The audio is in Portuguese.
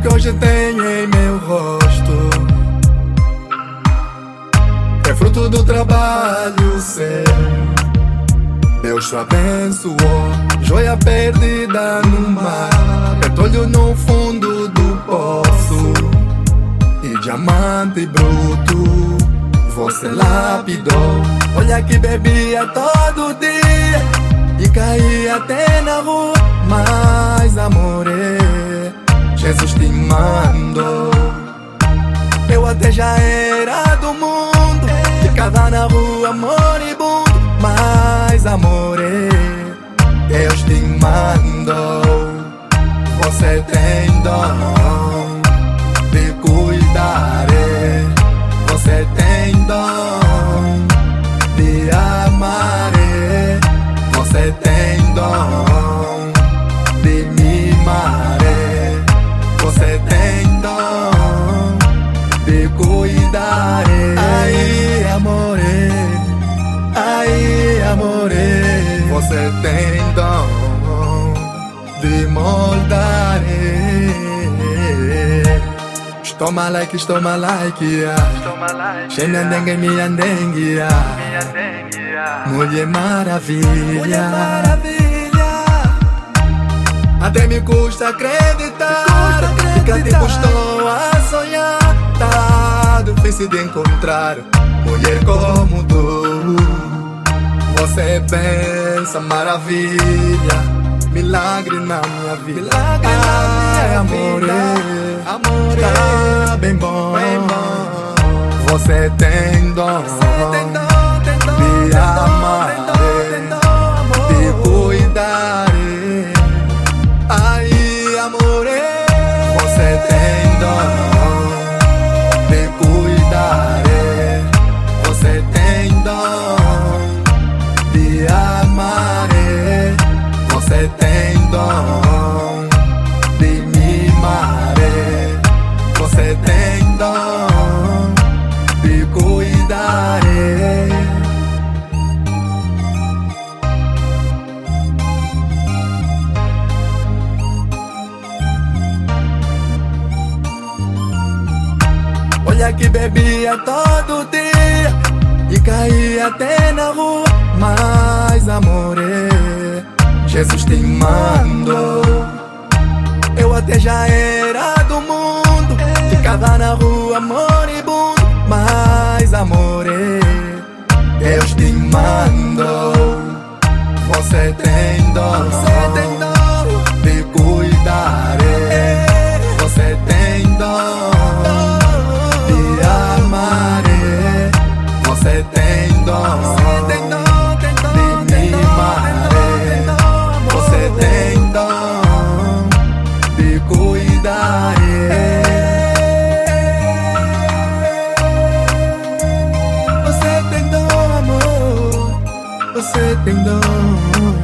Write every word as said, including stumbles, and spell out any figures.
que hoje tenho em meu rosto é fruto do trabalho seu. Deus te abençoou, joia perdida no mar, petróleo no fundo do poço e diamante bruto você lapidou. Olha que bebia todo dia e caía até na rua, mas amore, Jesus te mandou. Eu até já era do mundo, ficava na rua moribundo, mas amore, Deus te mandou. Você tem dom de cuidar, você tem dom de amar, você tem dom de mimar, você tem dom de cuidar. Ai, amore, ai, amore, você tem dom de moldar. Toma like, toma like, Xenandengue, miandengue, Mulher Maravilha. Até me custa acreditar que até custou a sonhar. Tá difícil de encontrar mulher como tu. Você é benção, maravilha, milagre na minha vida. Ai, amore, amore, tá bem bom, bem bom. Você tem dom de amar, de cuidar. Ai, amore, você tem dom de cuidar. Você tem dom de amar. Você tem dom de mimar. Você tem dom de cuidar. Olha que bebia todo dia e caía até na rua, mas amore, Jesus te mandou. Eu até já era do mundo, ficava na rua moribundo, mas amore, Deus te mandou. Você tem dom, você tem dom de cuidar. Você tem dom de amar. Você tem dom de mimar. Você tem dom de cuidar. Você tem dom, amor. Você tem dom.